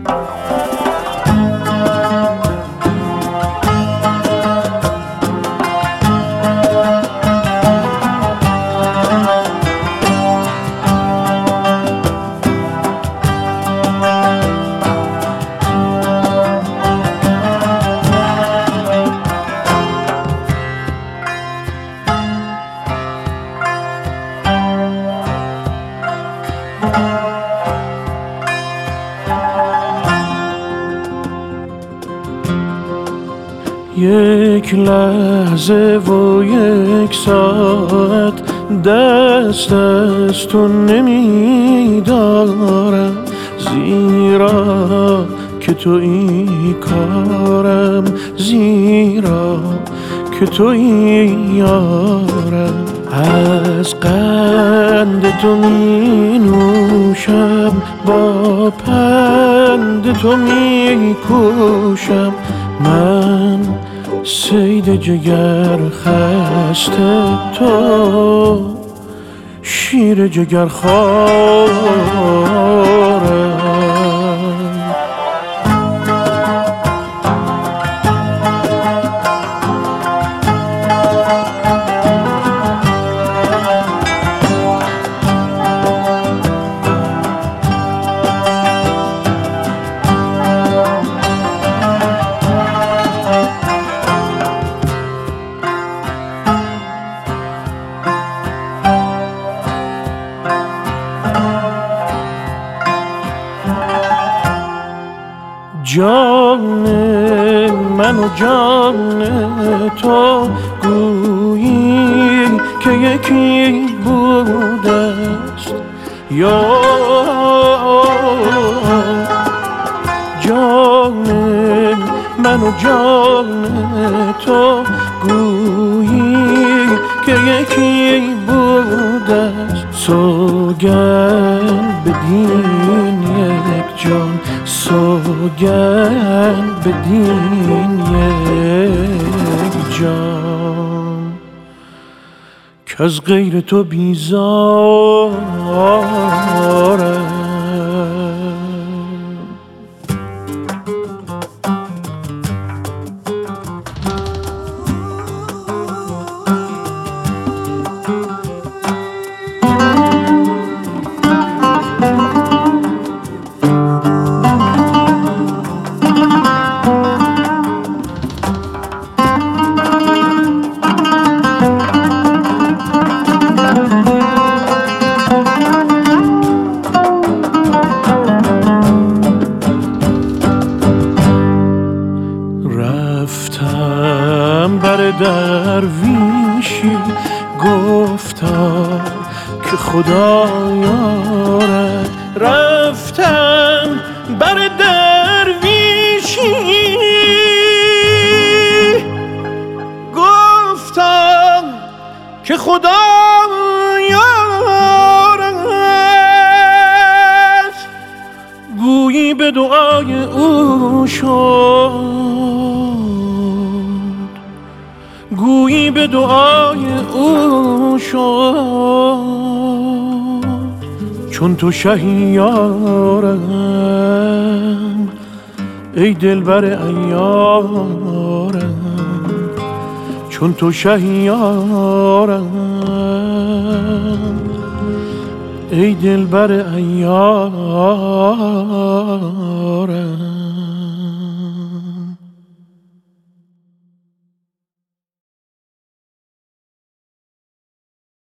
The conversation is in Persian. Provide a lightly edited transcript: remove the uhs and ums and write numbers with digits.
یک لحظه و یک ساعت دست از تو نمیدارم، زیرا که تویی کارم، زیرا که تویی یارم. از قند تو می نوشم، با پند تو می کوشم. من صید جگر خسته، تو شیر جگر خوارم. جان من و جان تو گویی که یکی بوده است، یا جان من و جان تو گویی که یکی بوده است. سوگند بدین یک جان، سوگند بدین یک جان، که از غیر تو بیزارم. رفتم بر درویشی، گفتم که خدا یارد. رفتم بر درویشی، گفتم که خدا یارد. گویی به دعای او شد، گویی به دعای او شد. چون تو شهیارم ای دلبر عیارم، چون تو شهیارم ای دلبر عیارم.